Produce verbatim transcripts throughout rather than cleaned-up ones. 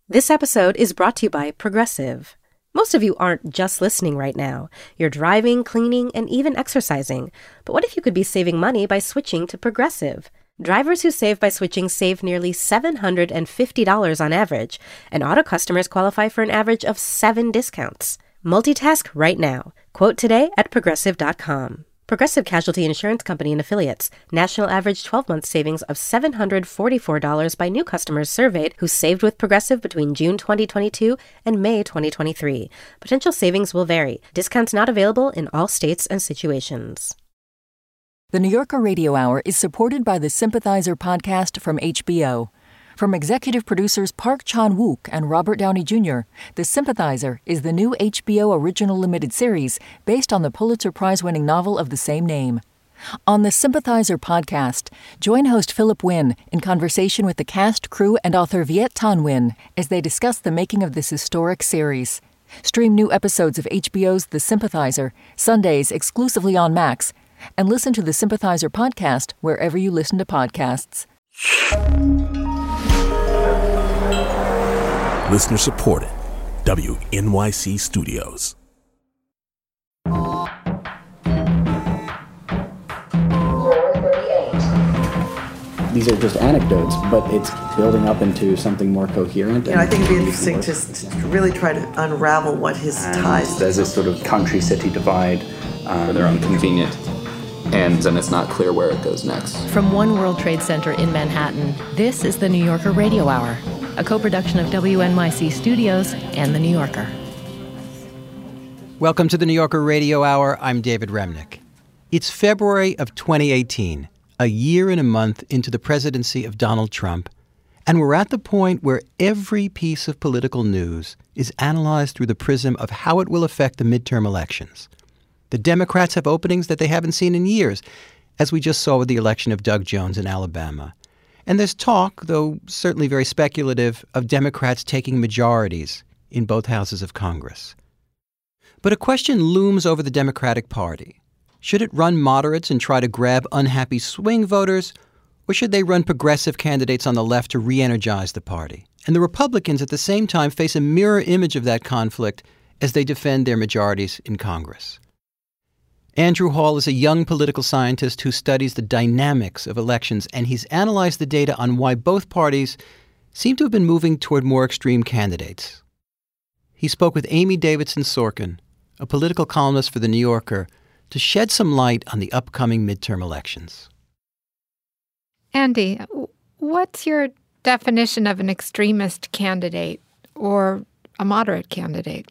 This episode is brought to you by Progressive. Most of you aren't just listening right now. You're driving, cleaning, and even exercising. But what if you could be saving money by switching to Progressive? Drivers who save by switching save nearly seven hundred fifty dollars on average, and auto customers qualify for an average of seven discounts. Multitask right now. Quote today at progressive dot com. Progressive Casualty Insurance Company and Affiliates. National average twelve-month savings of seven hundred forty-four dollars by new customers surveyed who saved with Progressive between June twenty twenty-two and May twenty twenty-three. Potential savings will vary. Discounts not available in all states and situations. The New Yorker Radio Hour is supported by the Sympathizer podcast from H B O. From executive producers Park Chan-wook and Robert Downey Junior, The Sympathizer is the new H B O original limited series based on the Pulitzer Prize-winning novel of the same name. On the Sympathizer podcast, join host Philip Wynn in conversation with the cast, crew, and author Viet Thanh Nguyen as they discuss the making of this historic series. Stream new episodes of H B O's The Sympathizer, Sundays exclusively on Max, and listen to the Sympathizer podcast wherever you listen to podcasts. Listener supported. W N Y C Studios. These are just anecdotes, but it's building up into something more coherent. You know, I think it'd be interesting to, to really try to unravel what his and ties. There's this sort of country-city divide um, where they're on convenient ends, and it's not clear where it goes next. From One World Trade Center in Manhattan, this is the New Yorker Radio Hour, a co-production of W N Y C Studios and The New Yorker. Welcome to the New Yorker Radio Hour. I'm David Remnick. It's February of twenty eighteen, a year and a month into the presidency of Donald Trump, and we're at the point where every piece of political news is analyzed through the prism of how it will affect the midterm elections. The Democrats have openings that they haven't seen in years, as we just saw with the election of Doug Jones in Alabama. And there's talk, though certainly very speculative, of Democrats taking majorities in both houses of Congress. But a question looms over the Democratic Party. Should it run moderates and try to grab unhappy swing voters, or should they run progressive candidates on the left to re-energize the party? And the Republicans at the same time face a mirror image of that conflict as they defend their majorities in Congress. Andrew Hall is a young political scientist who studies the dynamics of elections, and he's analyzed the data on why both parties seem to have been moving toward more extreme candidates. He spoke with Amy Davidson Sorkin, a political columnist for The New Yorker, to shed some light on the upcoming midterm elections. Andy, what's your definition of an extremist candidate or a moderate candidate?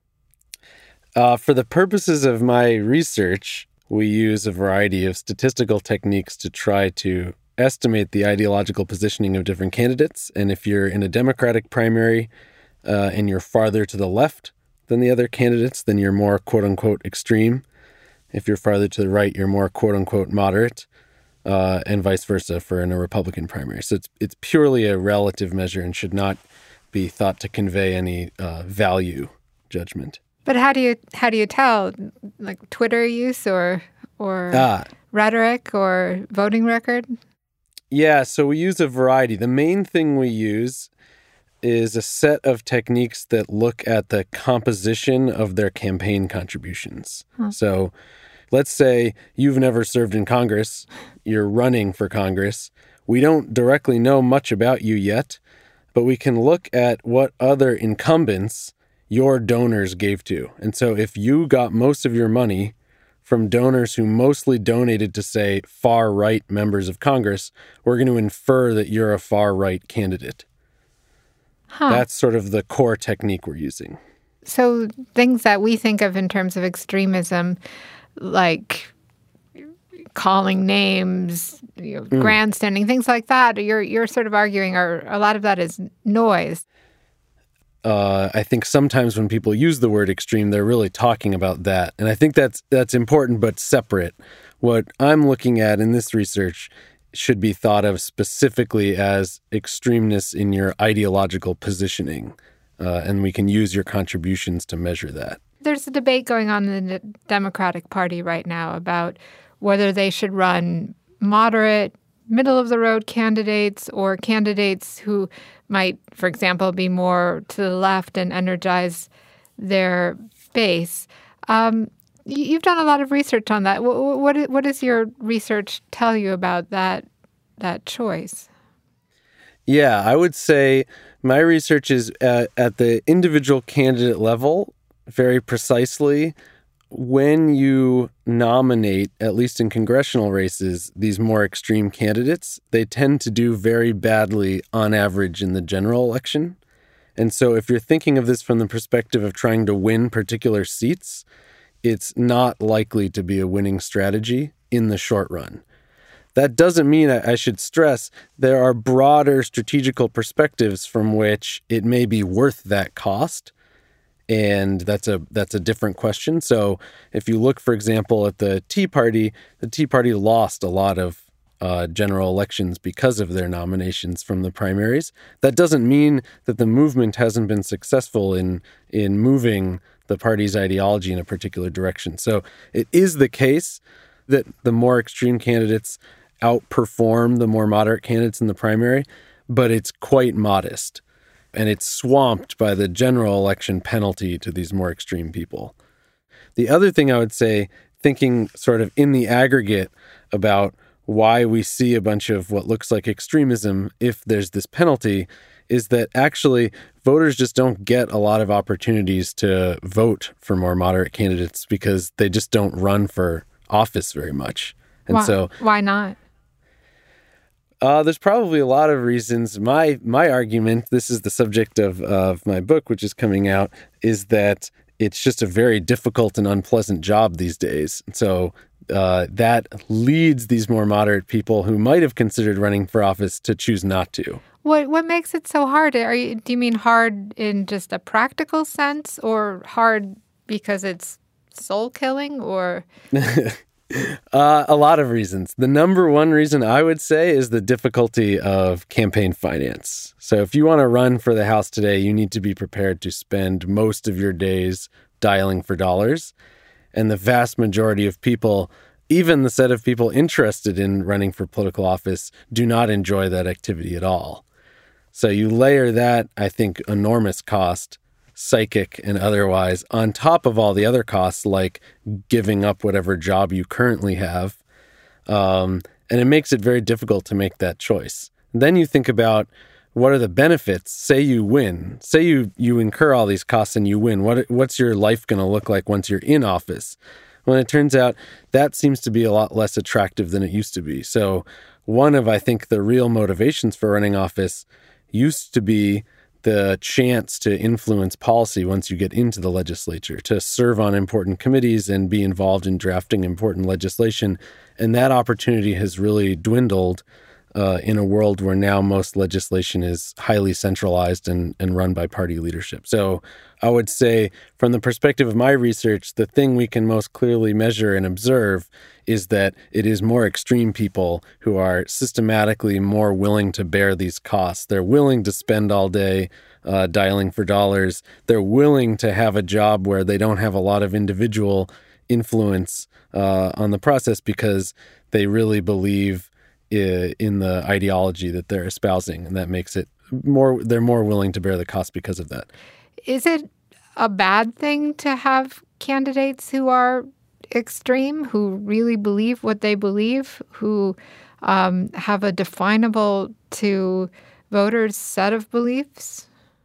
Uh, for the purposes of my research, we use a variety of statistical techniques to try to estimate the ideological positioning of different candidates. And if you're in a Democratic primary uh, and you're farther to the left than the other candidates, then you're more quote-unquote extreme. If you're farther to the right, you're more quote-unquote moderate, uh, and vice versa for in a Republican primary. So it's it's purely a relative measure and should not be thought to convey any uh, value judgment. But how do you how do you tell, like Twitter use or or ah. rhetoric or voting record? Yeah, so we use a variety. The main thing we use is a set of techniques that look at the composition of their campaign contributions. Huh. So let's say you've never served in Congress, you're running for Congress. We don't directly know much about you yet, but we can look at what other incumbents your donors gave to. And so if you got most of your money from donors who mostly donated to, say, far-right members of Congress, we're going to infer that you're a far-right candidate. Huh. That's sort of the core technique we're using. So things that we think of in terms of extremism, like calling names, you know, mm. grandstanding, things like that, you're you're sort of arguing, or a lot of that is noise. Uh, I think sometimes when people use the word extreme, they're really talking about that. And I think that's that's important but separate. What I'm looking at in this research should be thought of specifically as extremeness in your ideological positioning. Uh, and we can use your contributions to measure that. There's a debate going on in the Democratic Party right now about whether they should run moderate, middle-of-the-road candidates or candidates who might, for example, be more to the left and energize their base. Um, you've done a lot of research on that. What, what, what does your research tell you about that that choice? Yeah, I would say my research is at, at the individual candidate level, very precisely. When you nominate, at least in congressional races, these more extreme candidates, they tend to do very badly on average in the general election. And so if you're thinking of this from the perspective of trying to win particular seats, it's not likely to be a winning strategy in the short run. That doesn't mean, I should stress, there are broader strategical perspectives from which it may be worth that cost. And that's a that's a different question. So if you look, for example, at the Tea Party, the Tea Party lost a lot of uh, general elections because of their nominations from the primaries. That doesn't mean that the movement hasn't been successful in in moving the party's ideology in a particular direction. So it is the case that the more extreme candidates outperform the more moderate candidates in the primary, but it's quite modest. And it's swamped by the general election penalty to these more extreme people. The other thing I would say, thinking sort of in the aggregate about why we see a bunch of what looks like extremism if there's this penalty, is that actually voters just don't get a lot of opportunities to vote for more moderate candidates because they just don't run for office very much. And why, so why not? Uh, there's probably a lot of reasons. My my argument, this is the subject of, of my book, which is coming out, is that it's just a very difficult and unpleasant job these days. So uh, that leads these more moderate people who might have considered running for office to choose not to. What what makes it so hard? Are you, do you mean hard in just a practical sense, or hard because it's soul killing, or? Uh, a lot of reasons. The number one reason I would say is the difficulty of campaign finance. So if you want to run for the House today, you need to be prepared to spend most of your days dialing for dollars. And the vast majority of people, even the set of people interested in running for political office, do not enjoy that activity at all. So you layer that, I think, enormous cost, psychic and otherwise, on top of all the other costs like giving up whatever job you currently have. Um, and it makes it very difficult to make that choice. And then you think about what are the benefits? Say you win. Say you you incur all these costs and you win. What What's your life going to look like once you're in office? Well, it turns out that seems to be a lot less attractive than it used to be. So one of, I think, the real motivations for running office used to be the chance to influence policy once you get into the legislature, to serve on important committees and be involved in drafting important legislation. And that opportunity has really dwindled uh, in a world where now most legislation is highly centralized and, and run by party leadership. So I would say from the perspective of my research, the thing we can most clearly measure and observe is that it is more extreme people who are systematically more willing to bear these costs. They're willing to spend all day uh, dialing for dollars. They're willing to have a job where they don't have a lot of individual influence uh, on the process because they really believe I- in the ideology that they're espousing, and that makes it more, they're more willing to bear the cost because of that. Is it a bad thing to have candidates who are extreme, who really believe what they believe, who um, have a definable to voters set of beliefs?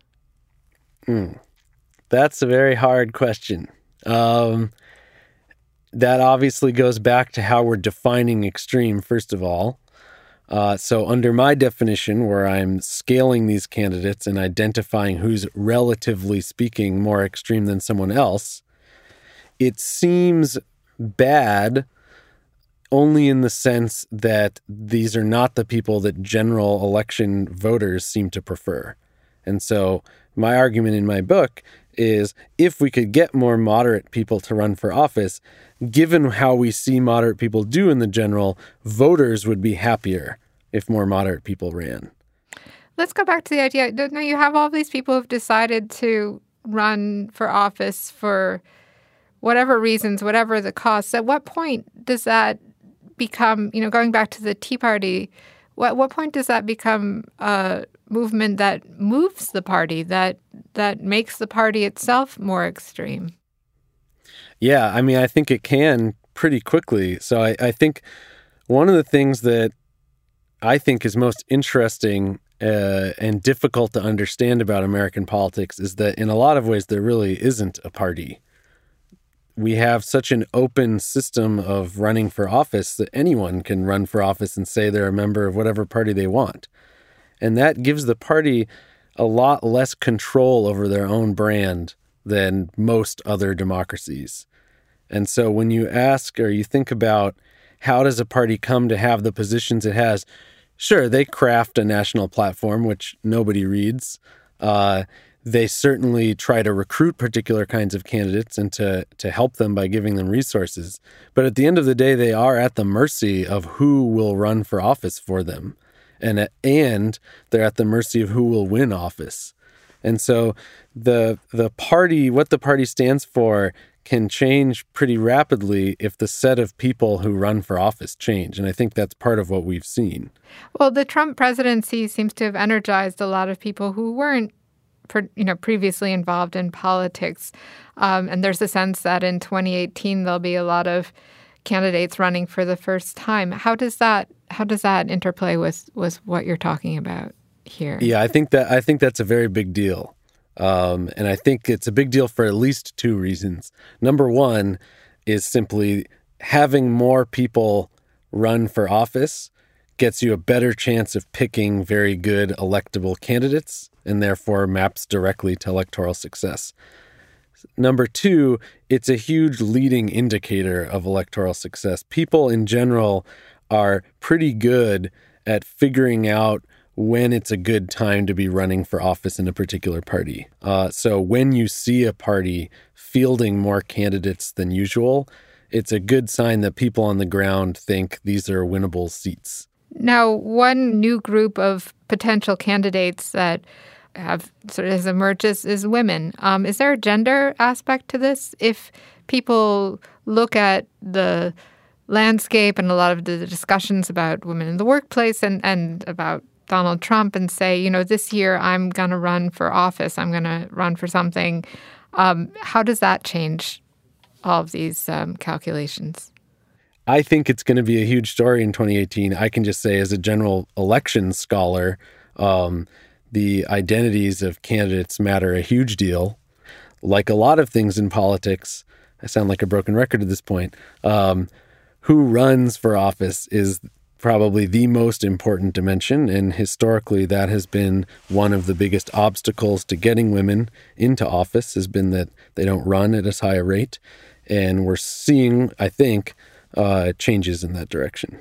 Mm. That's a very hard question. Um, that obviously goes back to how we're defining extreme, first of all. Uh, so under my definition, where I'm scaling these candidates and identifying who's relatively speaking more extreme than someone else, it seems bad only in the sense that these are not the people that general election voters seem to prefer. And so my argument in my book is if we could get more moderate people to run for office, given how we see moderate people do in the general, voters would be happier if more moderate people ran. Let's go back to the idea. Now you have all these people who've decided to run for office for whatever reasons, whatever the costs. At what point does that become, you know, going back to the Tea Party What what point does that become a movement that moves the party, that that makes the party itself more extreme? Yeah, I mean, I think it can pretty quickly. So I, I think one of the things that I think is most interesting uh, and difficult to understand about American politics is that in a lot of ways there really isn't a party. We have such an open system of running for office that anyone can run for office and say they're a member of whatever party they want. And that gives the party a lot less control over their own brand than most other democracies. And so when you ask or you think about how does a party come to have the positions it has, sure, they craft a national platform, which nobody reads. Uh, they certainly try to recruit particular kinds of candidates and to, to help them by giving them resources. But at the end of the day, they are at the mercy of who will run for office for them. And, and they're at the mercy of who will win office. And so the the party, what the party stands for, can change pretty rapidly if the set of people who run for office change. And I think that's part of what we've seen. Well, the Trump presidency seems to have energized a lot of people who weren't, you know, previously involved in politics. Um, and there's a sense that in twenty eighteen, there'll be a lot of candidates running for the first time. How does that how does that interplay with, with what you're talking about here? Yeah, I think that I think that's a very big deal. Um, and I think it's a big deal for at least two reasons. Number one is simply having more people run for office gets you a better chance of picking very good electable candidates and therefore maps directly to electoral success. Number two, it's a huge leading indicator of electoral success. People in general are pretty good at figuring out when it's a good time to be running for office in a particular party. Uh, so when you see a party fielding more candidates than usual, it's a good sign that people on the ground think these are winnable seats. Now, one new group of potential candidates that have sort of has emerged is, is women. Um, is there a gender aspect to this? If people look at the landscape and a lot of the discussions about women in the workplace and, and about Donald Trump and say, you know, this year I'm going to run for office, I'm going to run for something, um, how does that change all of these um, calculations? I think it's going to be a huge story in twenty eighteen. I can just say as a general election scholar, um, the identities of candidates matter a huge deal. Like a lot of things in politics, I sound like a broken record at this point, um, who runs for office is probably the most important dimension, and historically that has been one of the biggest obstacles to getting women into office, has been that they don't run at as high a rate. And we're seeing, I think, uh, changes in that direction.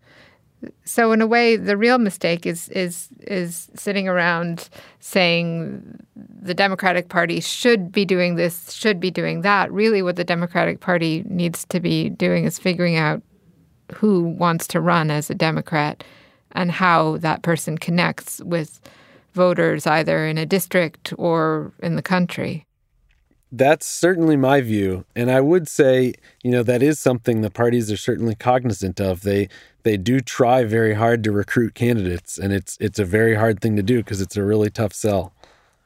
So in a way, the real mistake is is is sitting around saying the Democratic Party should be doing this, should be doing that. Really what the Democratic Party needs to be doing is figuring out who wants to run as a Democrat and how that person connects with voters either in a district or in the country. That's certainly my view. And I would say, you know, that is something the parties are certainly cognizant of. They they do try very hard to recruit candidates, and it's it's a very hard thing to do because it's a really tough sell.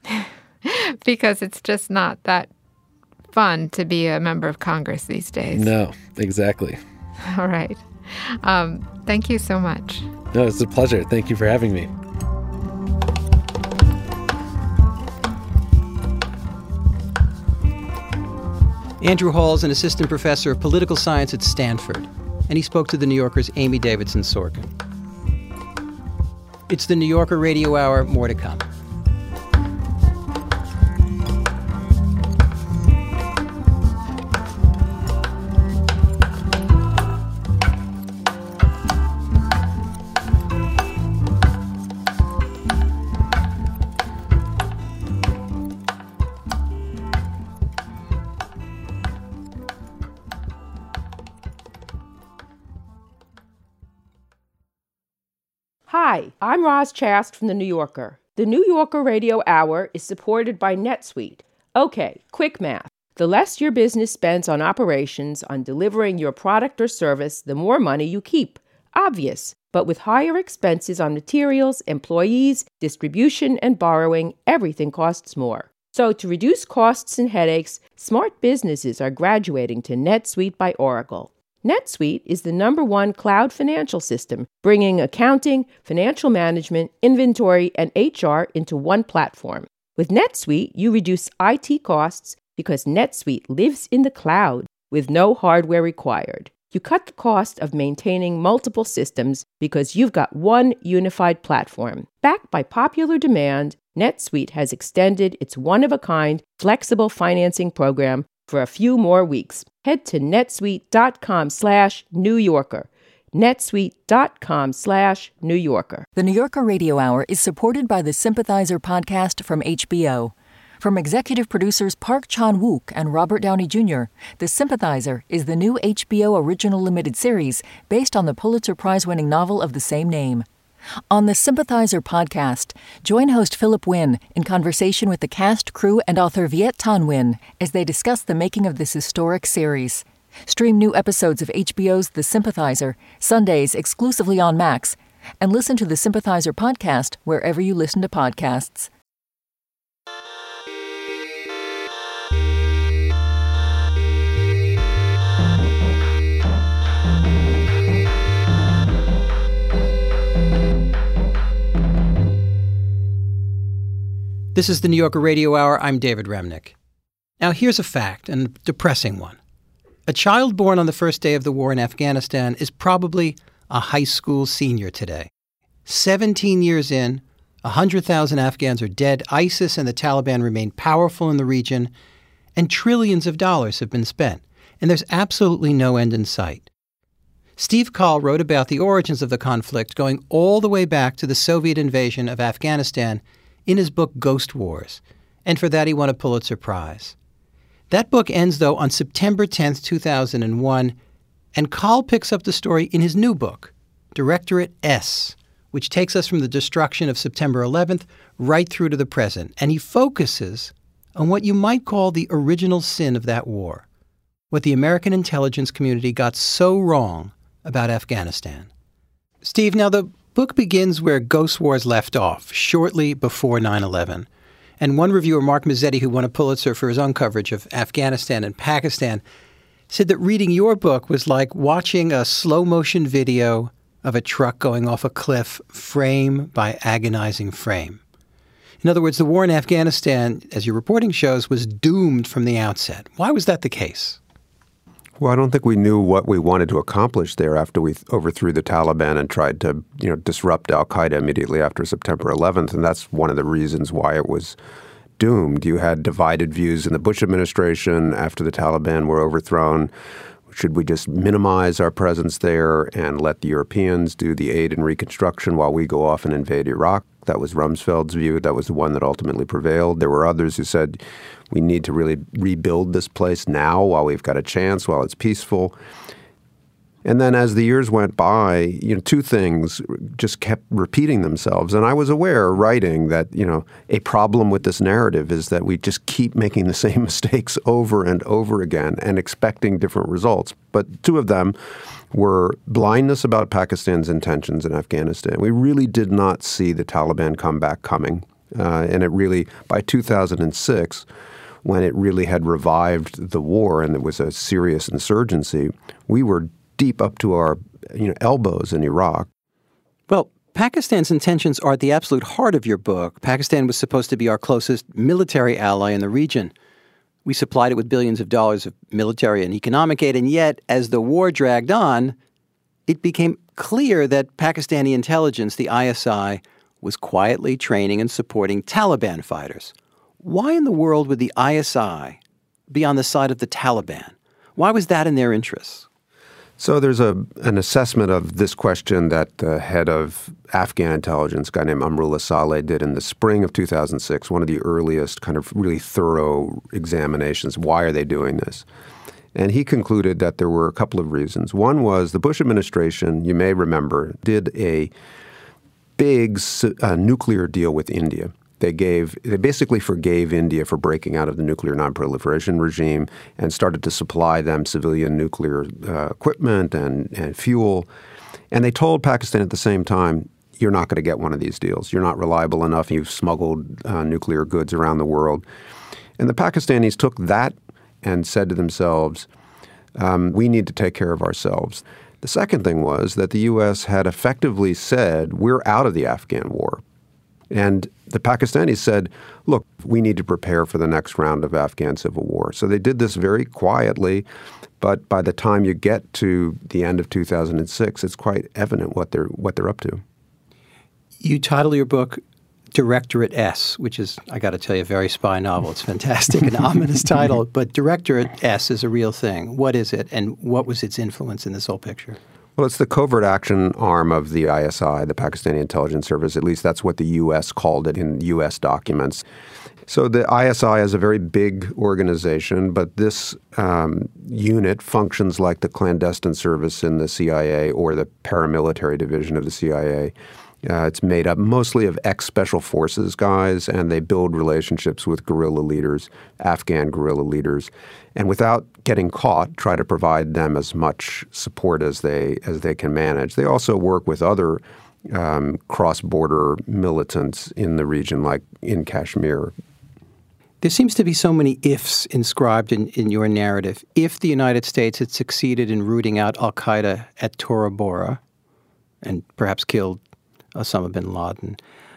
Because it's just not that fun to be a member of Congress these days. No, exactly. All right. Um, thank you so much. No, it's a pleasure. Thank you for having me. Andrew Hall is an assistant professor of political science at Stanford, and he spoke to The New Yorker's Amy Davidson Sorkin. It's the New Yorker Radio Hour. More to come. Hi, I'm Roz Chast from The New Yorker. The New Yorker Radio Hour is supported by NetSuite. Okay, quick math. The less your business spends on operations, on delivering your product or service, the more money you keep. Obvious. But with higher expenses on materials, employees, distribution, and borrowing, everything costs more. So to reduce costs and headaches, smart businesses are graduating to NetSuite by Oracle. NetSuite is the number one cloud financial system, bringing accounting, financial management, inventory, and H R into one platform. With NetSuite, you reduce I T costs because NetSuite lives in the cloud with no hardware required. You cut the cost of maintaining multiple systems because you've got one unified platform. Backed by popular demand, NetSuite has extended its one-of-a-kind flexible financing program for a few more weeks. Head to netsuite.com slash New Yorker. netsuite.com slash New Yorker. The New Yorker Radio Hour is supported by the Sympathizer podcast from H B O. From executive producers Park Chan-wook and Robert Downey Junior, The Sympathizer is the new H B O original limited series based on the Pulitzer Prize-winning novel of the same name. On the Sympathizer podcast, join host Philip Wynn in conversation with the cast, crew, and author Viet Thanh Nguyen as they discuss the making of this historic series. Stream new episodes of H B O's The Sympathizer, Sundays exclusively on Max, and listen to the Sympathizer podcast wherever you listen to podcasts. This is the New Yorker Radio Hour. I'm David Remnick. Now, here's a fact, and a depressing one. A child born on the first day of the war in Afghanistan is probably a high school senior today. seventeen years in, one hundred thousand Afghans are dead, ISIS and the Taliban remain powerful in the region, and trillions of dollars have been spent, and there's absolutely no end in sight. Steve Kahl wrote about the origins of the conflict going all the way back to the Soviet invasion of Afghanistan in his book Ghost Wars, and for that he won a Pulitzer Prize. That book ends, though, on September tenth, two thousand one, and Kahl picks up the story in his new book, Directorate S, which takes us from the destruction of September eleventh right through to the present, and he focuses on what you might call the original sin of that war, what the American intelligence community got so wrong about Afghanistan. Steve, now the book begins where Ghost Wars left off, shortly before nine eleven. And one reviewer, Mark Mazzetti, who won a Pulitzer for his own coverage of Afghanistan and Pakistan, said that reading your book was like watching a slow-motion video of a truck going off a cliff, frame by agonizing frame. In other words, the war in Afghanistan, as your reporting shows, was doomed from the outset. Why was that the case? Well, I don't think we knew what we wanted to accomplish there after we overthrew the Taliban and tried to, you know, disrupt al-Qaeda immediately after September eleventh, and that's one of the reasons why it was doomed. You had divided views in the Bush administration after the Taliban were overthrown. Should we just minimize our presence there and let the Europeans do the aid and reconstruction while we go off and invade Iraq? That was Rumsfeld's view. That was the one that ultimately prevailed. There were others who said we need to really rebuild this place now while we've got a chance, while it's peaceful. And then as the years went by, you know, two things just kept repeating themselves. And I was aware, writing, that, you know, a problem with this narrative is that we just keep making the same mistakes over and over again and expecting different results. But two of them were blindness about Pakistan's intentions in Afghanistan. We really did not see the Taliban comeback coming. Uh, and it really, by two thousand six, when it really had revived the war and there was a serious insurgency, we were deep up to our, you know, elbows in Iraq. Well, Pakistan's intentions are at the absolute heart of your book. Pakistan was supposed to be our closest military ally in the region. We supplied it with billions of dollars of military and economic aid, and yet, as the war dragged on, it became clear that Pakistani intelligence, the I S I, was quietly training and supporting Taliban fighters. Why in the world would the I S I be on the side of the Taliban? Why was that in their interests? So there's a an assessment of this question that the head of Afghan intelligence, a guy named Amrullah Saleh, did in the spring of two thousand six, one of the earliest kind of really thorough examinations. Why are they doing this? And he concluded that there were a couple of reasons. One was the Bush administration, you may remember, did a big uh, nuclear deal with India. They gave, they basically forgave India for breaking out of the nuclear nonproliferation regime and started to supply them civilian nuclear uh, equipment and, and fuel. And they told Pakistan at the same time, you're not going to get one of these deals. You're not reliable enough. You've smuggled uh, nuclear goods around the world. And the Pakistanis took that and said to themselves, um, we need to take care of ourselves. The second thing was that the U S had effectively said, we're out of the Afghan war. And the Pakistanis said, look, we need to prepare for the next round of Afghan civil war. So they did this very quietly. But by the time you get to the end of two thousand six, it's quite evident what they're what they're up to. You title your book Directorate S, which is, I got to tell you, a very spy novel. It's fantastic, an ominous title. But Directorate S is a real thing. What is it, and what was its influence in this whole picture? Well, it's the covert action arm of the I S I, the Pakistani Intelligence Service. At least that's what the U S called it in U S documents. So the I S I is a very big organization, but this um, unit functions like the clandestine service in the C I A or the paramilitary division of the C I A. Uh, it's made up mostly of ex-special forces guys, and they build relationships with guerrilla leaders, Afghan guerrilla leaders, and without getting caught, try to provide them as much support as they as they can manage. They also work with other um, cross-border militants in the region, like in Kashmir. There seems to be so many ifs inscribed in, in your narrative. If the United States had succeeded in rooting out al-Qaeda at Tora Bora and perhaps killed Osama bin Laden,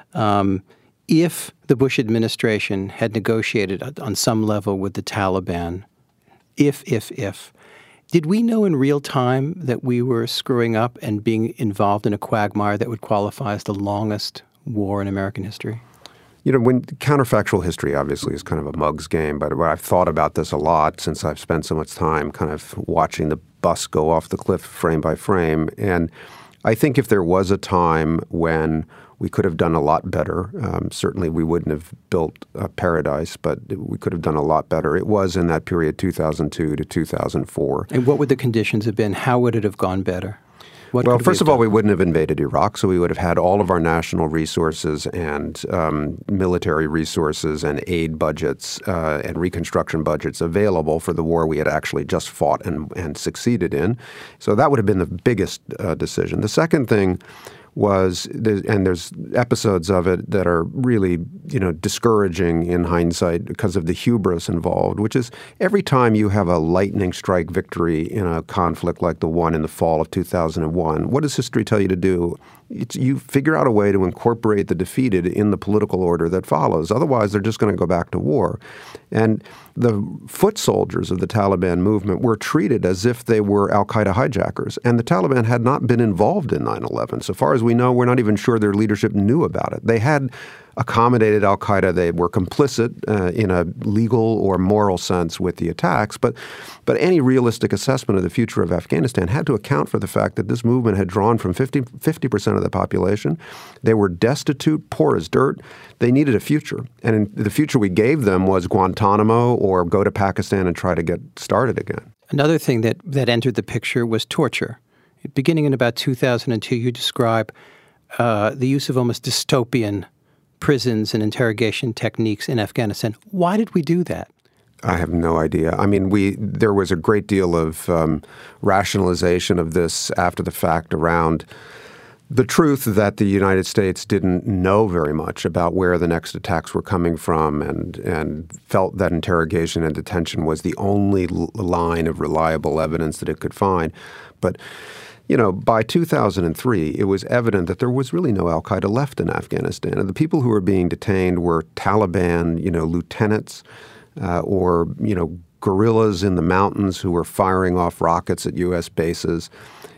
um, if the Bush administration had negotiated on some level with the Taliban, if, if, if, did we know in real time that we were screwing up and being involved in a quagmire that would qualify as the longest war in American history? You know, when counterfactual history obviously is kind of a mug's game, but I've thought about this a lot since I've spent so much time kind of watching the bus go off the cliff frame by frame. And I think if there was a time when we could have done a lot better, um, certainly we wouldn't have built a paradise, but we could have done a lot better. It was in that period, two thousand two to two thousand four. And what would the conditions have been? How would it have gone better? What well, we first of all, done? we wouldn't have invaded Iraq, so we would have had all of our national resources and um, military resources and aid budgets uh, and reconstruction budgets available for the war we had actually just fought and, and succeeded in. So that would have been the biggest uh, decision. The second thing was, and there's episodes of it that are really, you know, discouraging in hindsight because of the hubris involved, which is every time you have a lightning strike victory in a conflict like the one in the fall of two thousand one, what does history tell you to do? It's, you figure out a way to incorporate the defeated in the political order that follows. Otherwise, they're just going to go back to war. And the foot soldiers of the Taliban movement were treated as if they were al-Qaeda hijackers. And the Taliban had not been involved in nine eleven. So far as we know, we're not even sure their leadership knew about it. They had accommodated al-Qaeda. They were complicit uh, in a legal or moral sense with the attacks. But but any realistic assessment of the future of Afghanistan had to account for the fact that this movement had drawn from fifty percent of the population. They were destitute, poor as dirt. They needed a future. And the future we gave them was Guantanamo or go to Pakistan and try to get started again. Another thing that, that entered the picture was torture. Beginning in about two thousand two, you describe uh, the use of almost dystopian prisons and interrogation techniques in Afghanistan. Why did we do that? I have no idea. I mean, we there was a great deal of um, rationalization of this after the fact around the truth that the United States didn't know very much about where the next attacks were coming from and and felt that interrogation and detention was the only l- line of reliable evidence that it could find. But you know, by two thousand three, it was evident that there was really no al-Qaeda left in Afghanistan. And the people who were being detained were Taliban, you know, lieutenants uh, or, you know, guerrillas in the mountains who were firing off rockets at U S bases.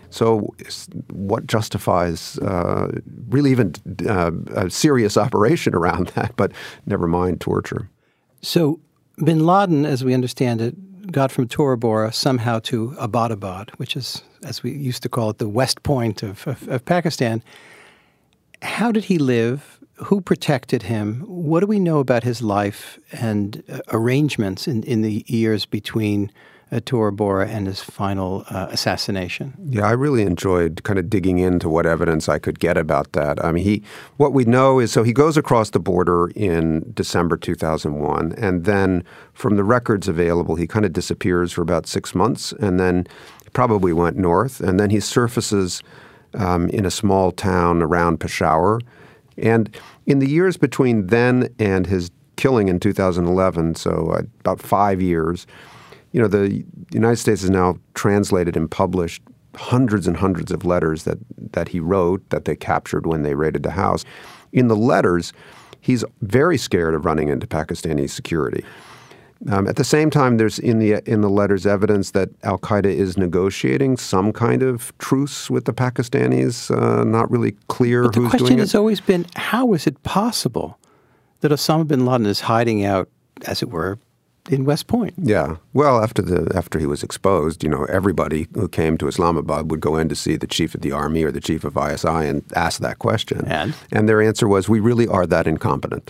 So what justifies uh, really even uh, a serious operation around that, but never mind torture? So bin Laden, as we understand it, got from Tora Bora somehow to Abbottabad, which is, as we used to call it, the West Point of, of, of Pakistan. How did he live? Who protected him? What do we know about his life and uh, arrangements in, in the years between uh, Tora Bora and his final uh, assassination? Yeah, I really enjoyed kind of digging into what evidence I could get about that. I mean, he what we know is, so he goes across the border in December two thousand one, and then from the records available, he kind of disappears for about six months, and then probably went north, and then he surfaces um, in a small town around Peshawar. And in the years between then and his killing in two thousand eleven, so uh, about five years, you know, the United States has now translated and published hundreds and hundreds of letters that, that he wrote that they captured when they raided the house. In the letters, he's very scared of running into Pakistani security. Um, at the same time, there's in the in the letters evidence that al-Qaeda is negotiating some kind of truce with the Pakistanis. Uh, not really clear but who's doing it. The question has always been, how is it possible that Osama bin Laden is hiding out, as it were, in West Point? Yeah. Well, after the after he was exposed, you know, everybody who came to Islamabad would go in to see the chief of the army or the chief of I S I and ask that question. And? And their answer was, we really are that incompetent.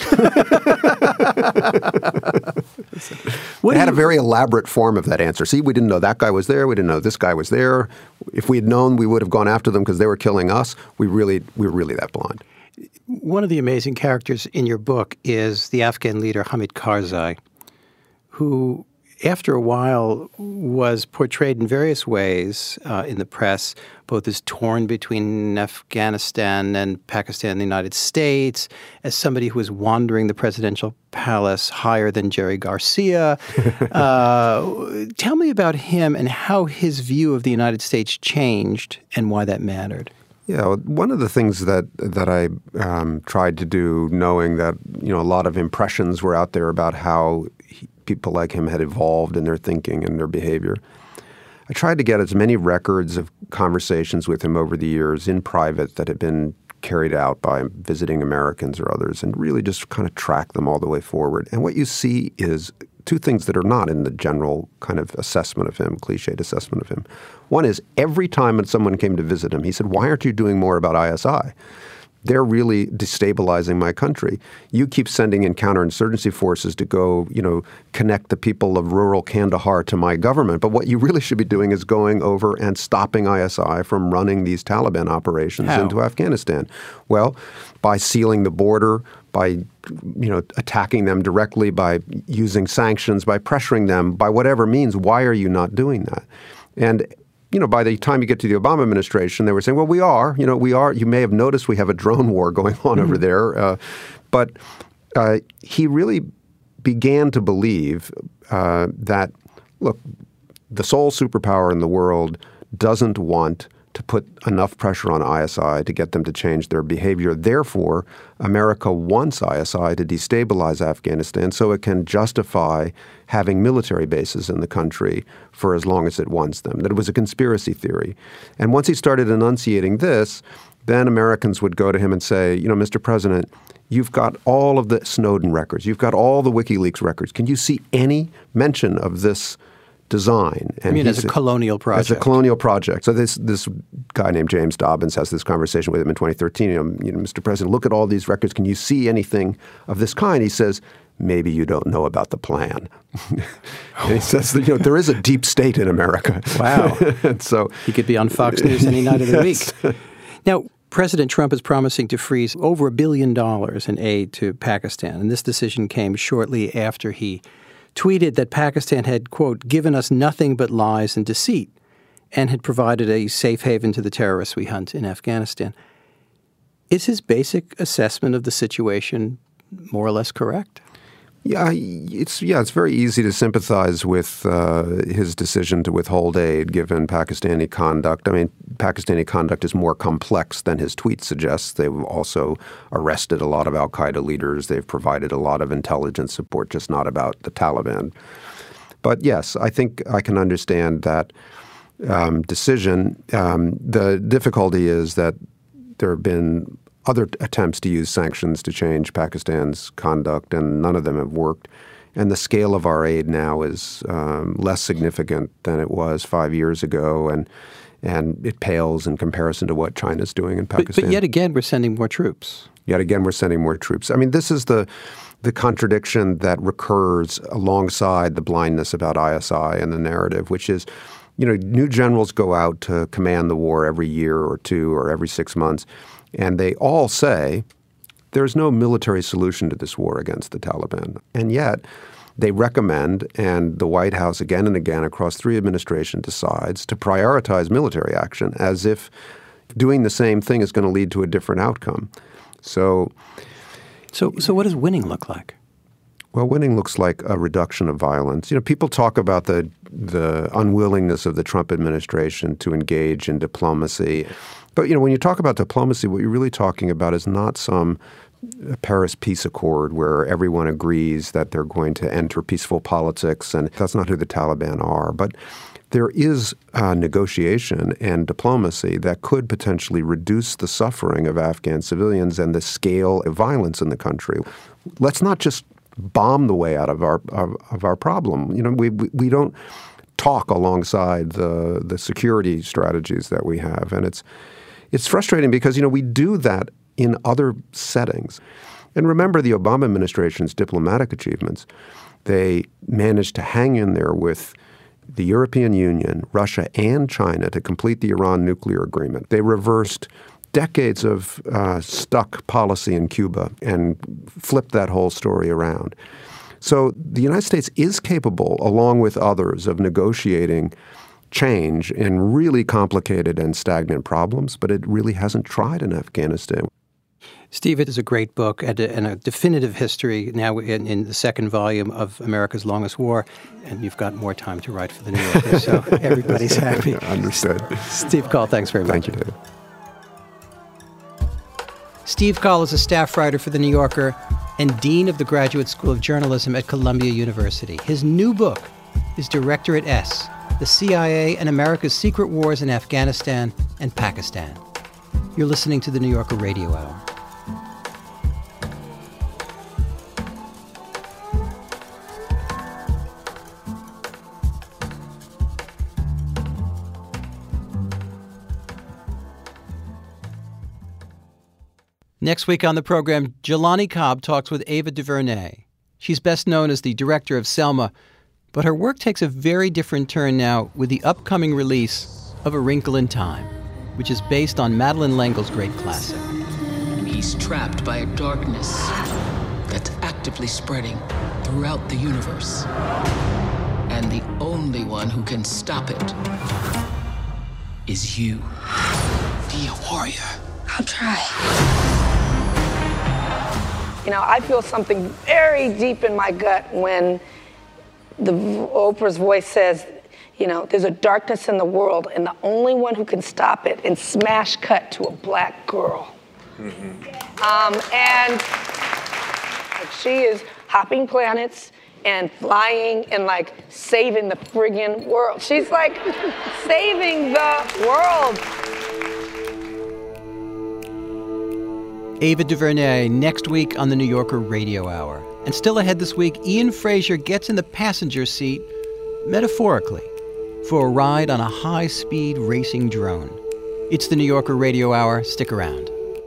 They had a very elaborate form of that answer. See, we didn't know that guy was there. We didn't know this guy was there. If we had known, we would have gone after them because they were killing us. We really, we were really that blind. One of the amazing characters in your book is the Afghan leader Hamid Karzai, who after a while was portrayed in various ways uh, in the press, both as torn between Afghanistan and Pakistan and the United States, as somebody who was wandering the presidential palace higher than Jerry Garcia. uh, tell me about him and how his view of the United States changed and why that mattered. Yeah, one of the things that that I um, tried to do, knowing that you know a lot of impressions were out there about how he, people like him had evolved in their thinking and their behavior, I tried to get as many records of conversations with him over the years in private that had been carried out by visiting Americans or others, and really just kind of track them all the way forward. And what you see is two things that are not in the general kind of assessment of him, cliched assessment of him. One is every time someone came to visit him, he said, "Why aren't you doing more about I S I? They're really destabilizing my country. You keep sending in counterinsurgency forces to go, you know, connect the people of rural Kandahar to my government. But what you really should be doing is going over and stopping I S I from running these Taliban operations How? into Afghanistan." Well, by sealing the border, by, you know, attacking them directly, by using sanctions, by pressuring them, by whatever means. Why are you not doing that? And you know, by the time you get to the Obama administration, they were saying, well, we are, you know, we are. You may have noticed we have a drone war going on mm-hmm. over there. Uh, but uh, he really began to believe uh, that, look, the sole superpower in the world doesn't want to put enough pressure on I S I to get them to change their behavior. Therefore, America wants I S I to destabilize Afghanistan so it can justify having military bases in the country for as long as it wants them. That it was a conspiracy theory. And once he started enunciating this, then Americans would go to him and say, you know, Mister President, you've got all of the Snowden records. You've got all the WikiLeaks records. Can you see any mention of this design? And I mean, as a colonial project. As a colonial project. So this this guy named James Dobbins has this conversation with him in twenty thirteen. You know, you know, Mister President, look at all these records. Can you see anything of this kind? He says, maybe you don't know about the plan. And he says that, you know, there is a deep state in America. Wow. And so he could be on Fox News any night of the yes. week. Now, President Trump is promising to freeze over a billion dollars in aid to Pakistan. And this decision came shortly after he tweeted that Pakistan had, quote, given us nothing but lies and deceit and had provided a safe haven to the terrorists we hunt in Afghanistan. Is his basic assessment of the situation more or less correct? Yeah, it's yeah, it's very easy to sympathize with uh, his decision to withhold aid given Pakistani conduct. I mean, Pakistani conduct is more complex than his tweet suggests. They've also arrested a lot of al-Qaeda leaders. They've provided a lot of intelligence support, just not about the Taliban. But yes, I think I can understand that um, decision. Um, the difficulty is that there have been other attempts to use sanctions to change Pakistan's conduct, and none of them have worked. And the scale of our aid now is um, less significant than it was five years ago, and and it pales in comparison to what China's doing in Pakistan. But, but yet again, we're sending more troops. Yet again, we're sending more troops. I mean, this is the the contradiction that recurs alongside the blindness about I S I and the narrative, which is, you know, new generals go out to command the war every year or two or every six months. And they all say there's no military solution to this war against the Taliban. And yet they recommend, and the White House again and again across three administrations decides to prioritize military action as if doing the same thing is going to lead to a different outcome. So, so, so what does winning look like? Well, winning looks like a reduction of violence. You know, people talk about the the unwillingness of the Trump administration to engage in diplomacy. But, you know, when you talk about diplomacy, what you're really talking about is not some Paris peace accord where everyone agrees that they're going to enter peaceful politics, and that's not who the Taliban are. But there is uh, negotiation and diplomacy that could potentially reduce the suffering of Afghan civilians and the scale of violence in the country. Let's not just bomb the way out of our of, of our problem. You know, we, we we don't talk alongside the the security strategies that we have, and it's it's frustrating because, you know, we do that in other settings. And remember the Obama administration's diplomatic achievements. They managed to hang in there with the European Union, Russia, and China to complete the Iran nuclear agreement. They reversed decades of uh, stuck policy in Cuba and flipped that whole story around. So the United States is capable, along with others, of negotiating change in really complicated and stagnant problems, but it really hasn't tried in Afghanistan. Steve, it is a great book and a, and a definitive history now in, in the second volume of America's Longest War, and you've got more time to write for the New Yorker, so everybody's happy. Understood. Steve Coll, thanks very much. Thank you, David. Steve Coll is a staff writer for The New Yorker and dean of the Graduate School of Journalism at Columbia University. His new book is Directorate S, The C I A and America's Secret Wars in Afghanistan and Pakistan. You're listening to The New Yorker Radio Hour. Next week on the program, Jelani Cobb talks with Ava DuVernay. She's best known as the director of Selma, but her work takes a very different turn now with the upcoming release of A Wrinkle in Time, which is based on Madeleine L'Engle's great classic. He's trapped by a darkness that's actively spreading throughout the universe. And the only one who can stop it is you. Be a warrior. I'll try. You know, I feel something very deep in my gut when the Oprah's voice says, you know, there's a darkness in the world, and the only one who can stop it, and smash cut to a black girl. Mm-hmm. Um, and like, she is hopping planets and flying and like saving the friggin' world. She's like saving the world. Ava DuVernay, next week on the New Yorker Radio Hour. And still ahead this week, Ian Frazier gets in the passenger seat, metaphorically, for a ride on a high-speed racing drone. It's the New Yorker Radio Hour. Stick around.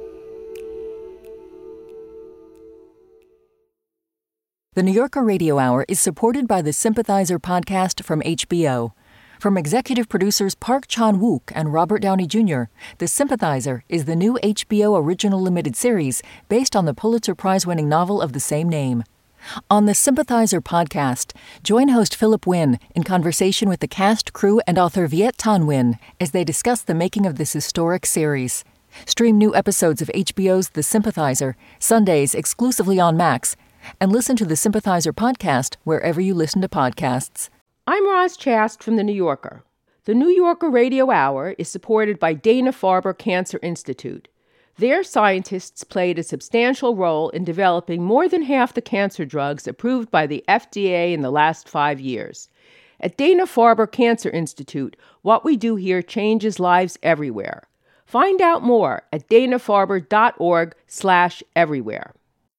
The New Yorker Radio Hour is supported by the Sympathizer podcast from H B O. From executive producers Park Chan-wook and Robert Downey Junior, The Sympathizer is the new H B O original limited series based on the Pulitzer Prize-winning novel of the same name. On the Sympathizer podcast, join host Philip Wynn in conversation with the cast, crew, and author Viet Thanh Nguyen as they discuss the making of this historic series. Stream new episodes of H B O's The Sympathizer, Sundays exclusively on Max, and listen to the Sympathizer podcast wherever you listen to podcasts. I'm Roz Chast from The New Yorker. The New Yorker Radio Hour is supported by Dana-Farber Cancer Institute. Their scientists played a substantial role in developing more than half the cancer drugs approved by the F D A in the last five years. At Dana-Farber Cancer Institute, what we do here changes lives everywhere. Find out more at dana-farber.org slash everywhere.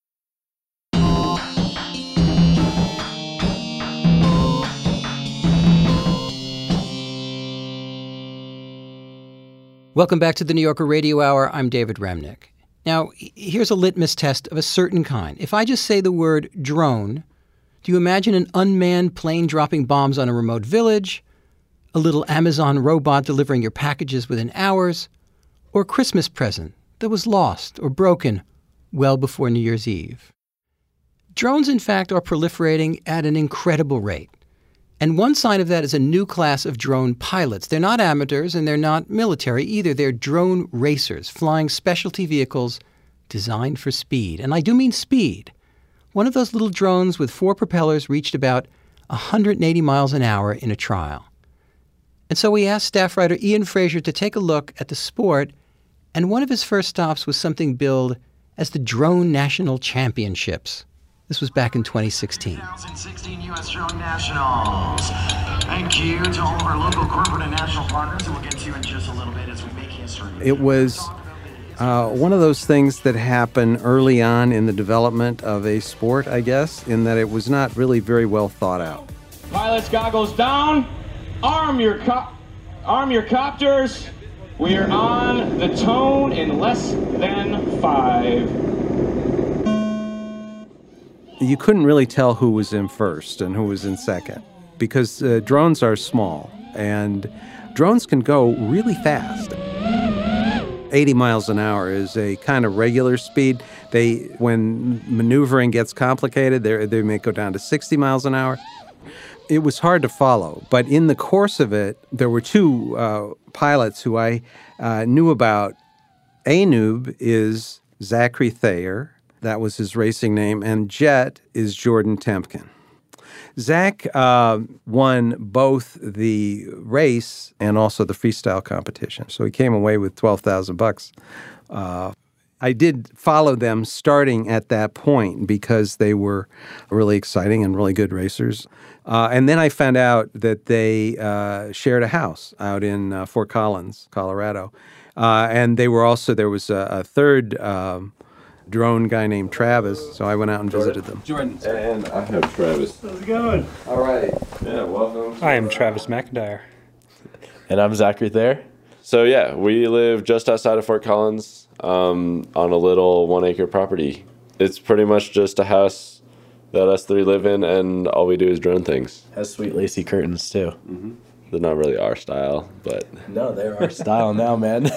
Welcome back to the New Yorker Radio Hour. I'm David Remnick. Now, here's a litmus test of a certain kind. If I just say the word drone, do you imagine an unmanned plane dropping bombs on a remote village, a little Amazon robot delivering your packages within hours, or a Christmas present that was lost or broken well before New Year's Eve? Drones, in fact, are proliferating at an incredible rate. And one sign of that is a new class of drone pilots. They're not amateurs and they're not military either. They're drone racers flying specialty vehicles designed for speed. And I do mean speed. One of those little drones with four propellers reached about one hundred eighty miles an hour in a trial. And so we asked staff writer Ian Fraser to take a look at the sport, and one of his first stops was something billed as the Drone National Championships. This was back in twenty sixteen. twenty sixteen U S Drone Nationals. Thank you to all of our local corporate and national partners, who we'll get to in just a little bit as we make history. It was uh, one of those things that happen early on in the development of a sport, I guess, in that it was not really very well thought out. Pilots, goggles down. Arm your co- arm your copters. We are on the tone in less than five. You couldn't really tell who was in first and who was in second because uh, drones are small and drones can go really fast. eighty miles an hour is a kind of regular speed. They, when maneuvering gets complicated, they they may go down to sixty miles an hour. It was hard to follow, but in the course of it, there were two uh, pilots who I uh, knew about. Anub is Zachary Thayer. That was his racing name. And Jet is Jordan Temkin. Zach uh, won both the race and also the freestyle competition. So he came away with twelve thousand bucks. Uh, I did follow them starting at that point because they were really exciting and really good racers. Uh, and then I found out that they uh, shared a house out in uh, Fort Collins, Colorado. Uh, and they were also, there was a, a third um, drone guy named Travis, so I went out and Jordan. visited them. Jordan. And I have Travis. How's it going? All right. Yeah, welcome. I am Travis McIntyre. And I'm Zachary Thayer. So yeah, we live just outside of Fort Collins um, on a little one acre property. It's pretty much just a house that us three live in, and all we do is drone things. Has sweet lacy curtains too. Mm-hmm. They're not really our style, but... No, they're our style now, man.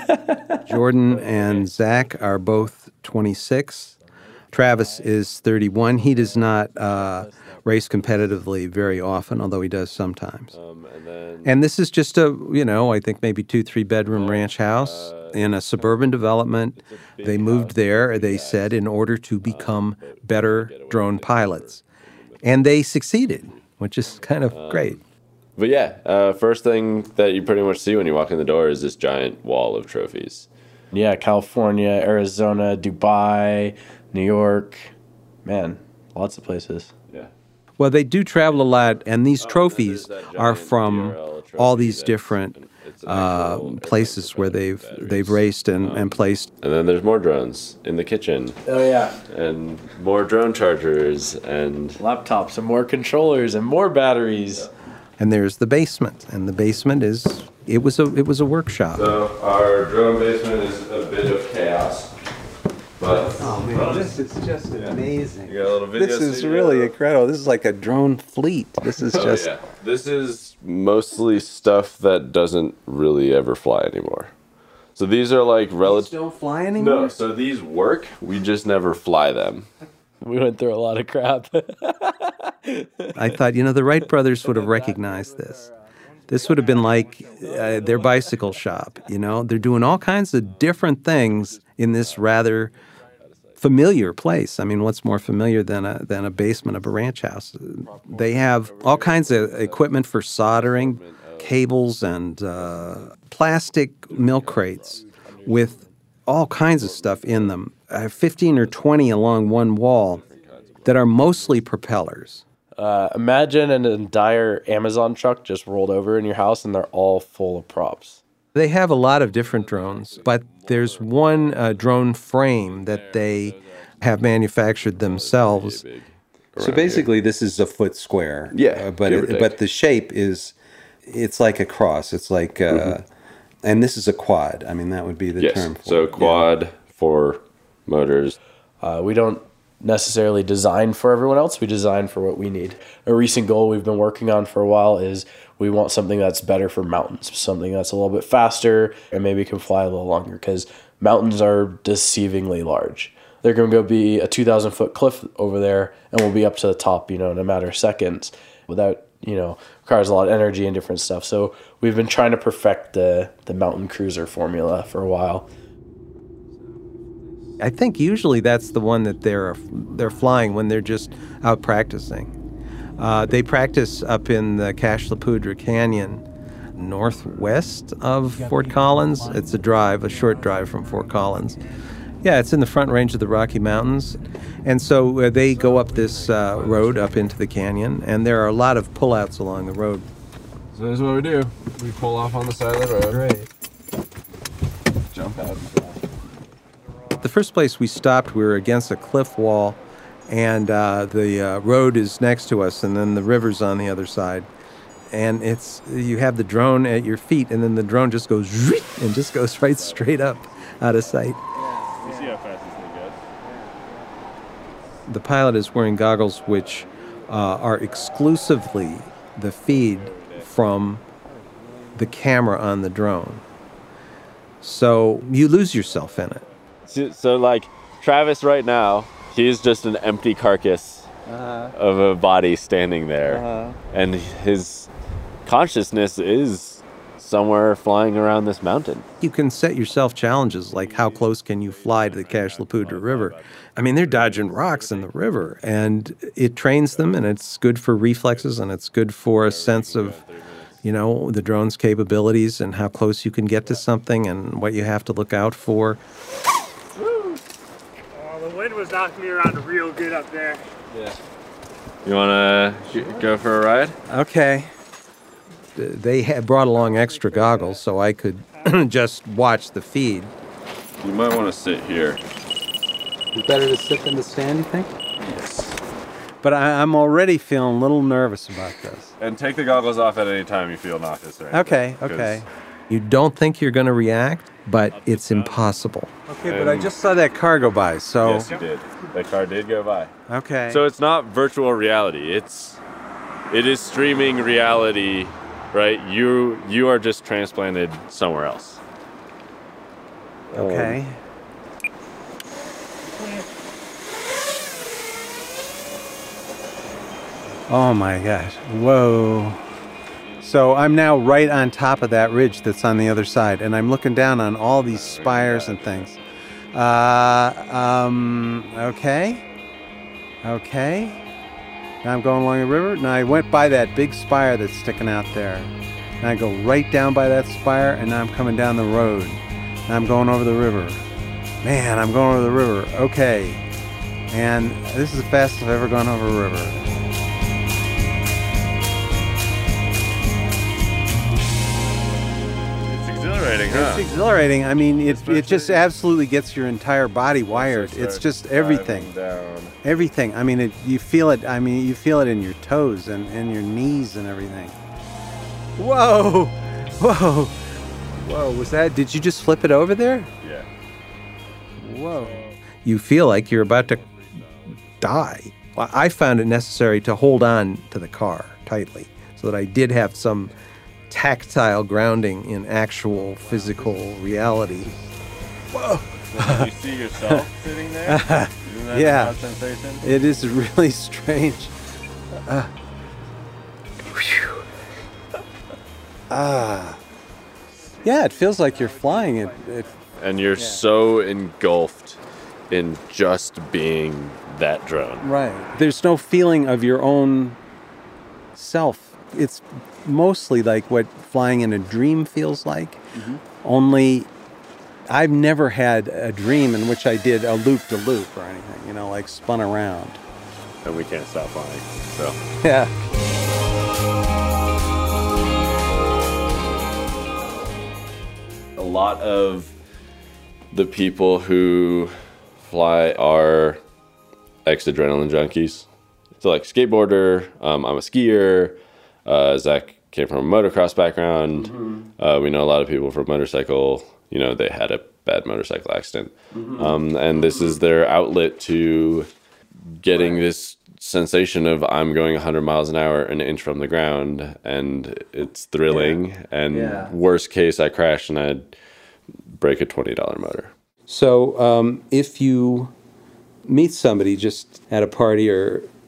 Jordan and Zach are both twenty-six. Travis is thirty-one. He does not uh, race competitively very often, although he does sometimes. Um, and, then, and this is just a, you know, I think maybe two, three bedroom ranch house uh, in a suburban development. They moved there, they said, in order to become better drone pilots. And they succeeded, which is kind of um, great. But yeah, uh, first thing that you pretty much see when you walk in the door is this giant wall of trophies. Yeah, California, Arizona, Dubai, New York. Man, lots of places. Yeah. Well, they do travel a lot, and these trophies are from all these different uh, places where they've they've raced and, and placed. And then there's more drones in the kitchen. Oh, yeah. And more drone chargers and... laptops and more controllers and more batteries. Yeah. And there's the basement, and the basement is, it was a it was a workshop. So our drone basement is a bit of chaos, but... Oh man, this is just amazing. You got a little video This is studio. really incredible. This is like a drone fleet. This is Oh, just... yeah. This is mostly stuff that doesn't really ever fly anymore. So these are like relative... These don't fly anymore? No, so these work, we just never fly them. We went through a lot of crap. I thought, you know, the Wright brothers would have recognized this. This would have been like uh, their bicycle shop, you know. They're doing all kinds of different things in this rather familiar place. I mean, what's more familiar than a than a basement of a ranch house? They have all kinds of equipment for soldering, cables and uh, plastic milk crates with all kinds of stuff in them. I have fifteen or twenty along one wall that are mostly propellers. Uh, imagine an entire Amazon truck just rolled over in your house and they're all full of props. They have a lot of different drones, but there's one uh, drone frame that they have manufactured themselves. So basically, this is a foot square. Yeah, uh, but give or it, take. but the shape is, it's like a cross. It's like, uh, Mhm. and this is a quad. I mean, that would be the Yes, term for so it. quad for motors. Uh, we don't necessarily design for everyone else. We design for what we need. A recent goal we've been working on for a while is we want something that's better for mountains, something that's a little bit faster and maybe can fly a little longer because mountains are deceivingly large. They're going to go be a two thousand foot cliff over there and we'll be up to the top, you know, in a matter of seconds without you know, requires a lot of energy and different stuff. So we've been trying to perfect the, the mountain cruiser formula for a while. I think usually that's the one that they're they're flying when they're just out practicing. Uh, they practice up in the Cache La Poudre Canyon, northwest of Fort Collins. It's a drive, a short drive from Fort Collins. Yeah, it's in the Front Range of the Rocky Mountains. And so uh, they go up this uh, road up into the canyon, and there are a lot of pullouts along the road. So this is what we do. We pull off on the side of the road. Great. Jump out. The first place we stopped, we were against a cliff wall, and uh, the uh, road is next to us, and then the river's on the other side. And it's you have the drone at your feet, and then the drone just goes and just goes right straight up out of sight. You see how fast this thing goes? The pilot is wearing goggles which uh, are exclusively the feed from the camera on the drone. So you lose yourself in it. So, so like, Travis right now, he's just an empty carcass uh-huh. of a body standing there. Uh-huh. And his consciousness is somewhere flying around this mountain. You can set yourself challenges, like how close can you fly to the Cache La Poudre River? I mean, they're dodging rocks in the river, and it trains them, and it's good for reflexes, and it's good for a sense of, you know, the drone's capabilities and how close you can get to something and what you have to look out for. The wind was knocking me around real good up there. Yeah. You want to go for a ride? Okay. They had brought along extra goggles so I could just watch the feed. You might want to sit here. It's better to sit than to stand, you think? Yes. But I, I'm already feeling a little nervous about this. And take the goggles off at any time you feel nauseous or anything. Okay, okay. You don't think you're going to react, but it's impossible. Okay, but I just saw that car go by, so... Yes, you did. That car did go by. Okay. So it's not virtual reality. It's, it is streaming reality, right? You you are just transplanted somewhere else. Okay. Um, oh my gosh. Whoa. So I'm now right on top of that ridge that's on the other side, and I'm looking down on all these spires and things. Uh, um, okay. Okay. Now I'm going along the river. Now I went by that big spire that's sticking out there. Now I go right down by that spire, and now I'm coming down the road. Now I'm going over the river. Man, I'm going over the river. Okay. And this is the fastest I've ever gone over a river. Huh? It's exhilarating. I mean, it Especially it just absolutely gets your entire body wired. It's just everything. Down. Everything. I mean, it, you feel it. I mean, you feel it in your toes and, and your knees and everything. Whoa, whoa, whoa! Was that? Did you just flip it over there? Yeah. Whoa. You feel like you're about to die. Well, I found it necessary to hold on to the car tightly so that I did have some tactile grounding in actual physical reality. Whoa! Did you see yourself sitting there? Isn't that Yeah, a sensation? it is really strange. Uh, ah, yeah, it feels like you're flying. It, it And you're yeah. so engulfed in just being that drone. Right. There's no feeling of your own self. It's mostly like what flying in a dream feels like. Mm-hmm. Only I've never had a dream in which I did a loop-de-loop or anything, you know, like spun around. And we can't stop flying, so. Yeah. A lot of the people who fly are ex-adrenaline junkies. So like skateboarder, um, I'm a skier, uh, Zach came from a motocross background. Mm-hmm. Uh, we know a lot of people from motorcycle, you know, they had a bad motorcycle accident. Mm-hmm. Um, and this is their outlet to getting right. this sensation of I'm going one hundred miles an hour an inch from the ground, and it's thrilling. Yeah. And yeah. worst case, I crash and I'd break a twenty dollars motor. So um, if you meet somebody just at a party or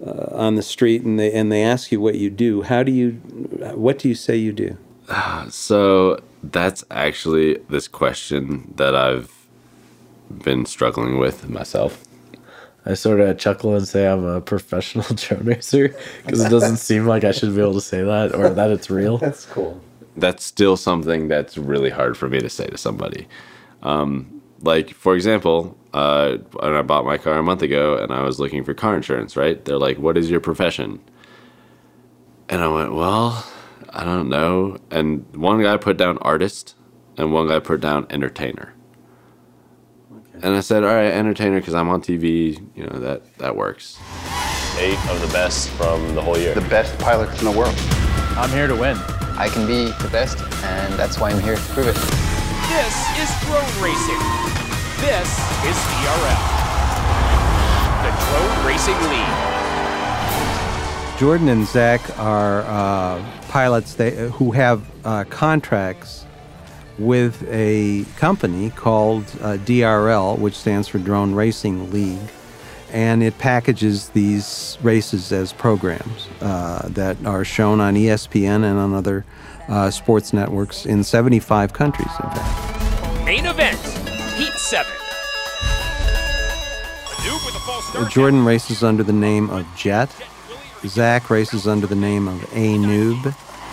uh, on the street and they and they ask you what you do, how do you, what do you say you do? So that's actually this question that I've been struggling with myself. I sort of chuckle and say I'm a professional drone racer because it doesn't seem like I should be able to say that or that it's real. That's cool. That's still something that's really hard for me to say to somebody. Um, like, for example, uh, when I bought my car a month ago and I was looking for car insurance, right? They're like, what is your profession? And I went, well, I don't know. And one guy put down artist and one guy put down entertainer. And I said, all right, entertainer, because I'm on T V, you know, that, that works. Eight of the best from the whole year. The best pilots in the world. I'm here to win. I can be the best, and that's why I'm here to prove it. This is drone racing. This is D R L, the Drone Racing League. Jordan and Zach are uh, pilots they, who have uh, contracts with a company called uh, D R L, which stands for Drone Racing League, and it packages these races as programs uh, that are shown on E S P N and on other uh, sports networks in seventy-five countries, in fact. Main event, Heat seven. Uh, Jordan races under the name of Jet. Zach races under the name of A-Noob.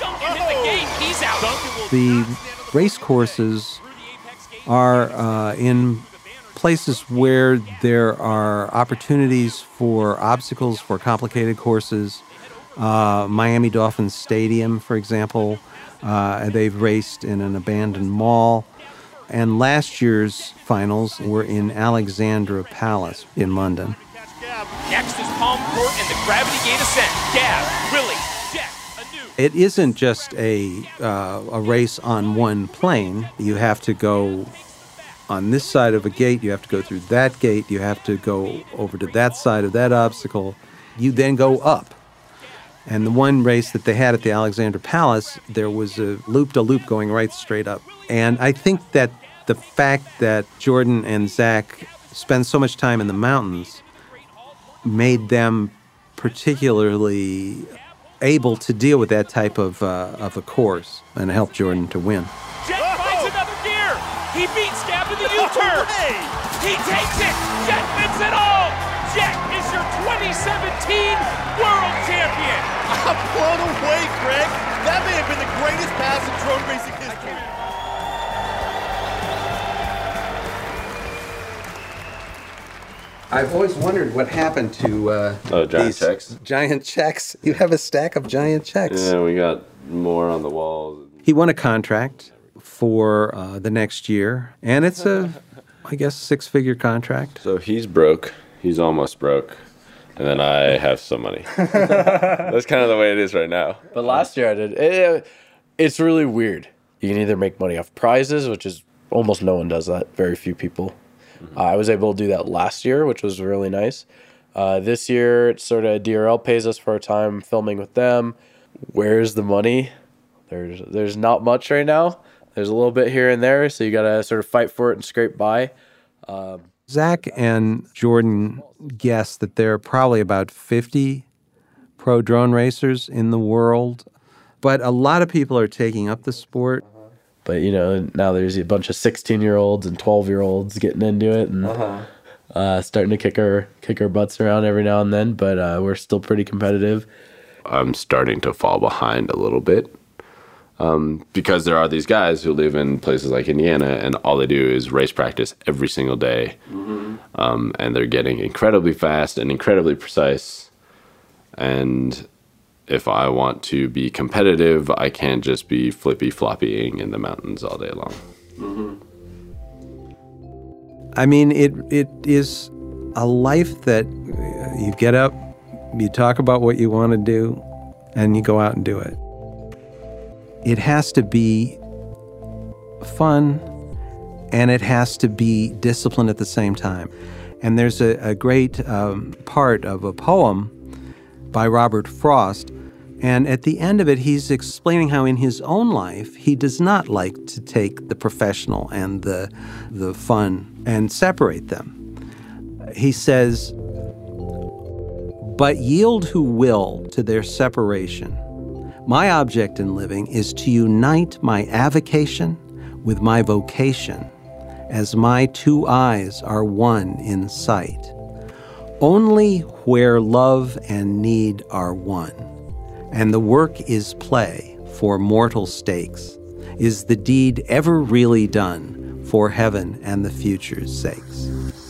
The race courses are uh, in places where there are opportunities for obstacles for complicated courses. Uh, Miami Dolphins Stadium, for example, uh, they've raced in an abandoned mall. And last year's finals were in Alexandra Palace in London. Next is Palm Court and the Gravity Gate Ascent. Gab, Willie, Jet. It isn't just a uh, a race on one plane. You have to go on this side of a gate. You have to go through that gate. You have to go over to that side of that obstacle. You then go up. And the one race that they had at the Alexandra Palace, there was a loop-de-loop going right straight up. And I think that the fact that Jordan and Zach spend so much time in the mountains made them particularly able to deal with that type of uh, of a course and helped Jordan to win. Jet finds another gear. He beats Gab to the U-turn. He takes it. Jet wins it all. Jet is your twenty seventeen world champion. I'm blown away, Greg. That may have been the greatest pass in drone racing history. I've always wondered what happened to uh, Oh, giant these checks? Giant checks. You have a stack of giant checks. Yeah, we got more on the walls. He won a contract for uh, the next year, and it's a, I guess, six-figure contract. So he's broke. He's almost broke. And then I have some money. That's kind of the way it is right now. But last year I did. It, it's really weird. You can either make money off prizes, which is almost no one does that. Very few people. Mm-hmm. Uh, I was able to do that last year, which was really nice. Uh, this year, it's sort of D R L pays us for our time filming with them. Where's the money? There's there's not much right now. There's a little bit here and there, so you got to sort of fight for it and scrape by. Um, Zach and Jordan guess that there are probably about fifty pro drone racers in the world, but a lot of people are taking up the sport. But, you know, now there's a bunch of sixteen-year-olds and twelve-year-olds getting into it and Uh-huh. uh, starting to kick our, kick our butts around every now and then, but uh, we're still pretty competitive. I'm starting to fall behind a little bit um, because there are these guys who live in places like Indiana and all they do is race practice every single day. Mm-hmm. Um, and they're getting incredibly fast and incredibly precise. And if I want to be competitive, I can't just be flippy-floppying in the mountains all day long. Mm-hmm. I mean, it it is a life that you get up, you talk about what you want to do, and you go out and do it. It has to be fun, and it has to be disciplined at the same time. And there's a, a great um, part of a poem by Robert Frost, and at the end of it, he's explaining how in his own life, he does not like to take the professional and the, the fun and separate them. He says, but yield who will to their separation. My object in living is to unite my avocation with my vocation, as my two eyes are one in sight. Only where love and need are one, and the work is play for mortal stakes, is the deed ever really done for heaven and the future's sakes.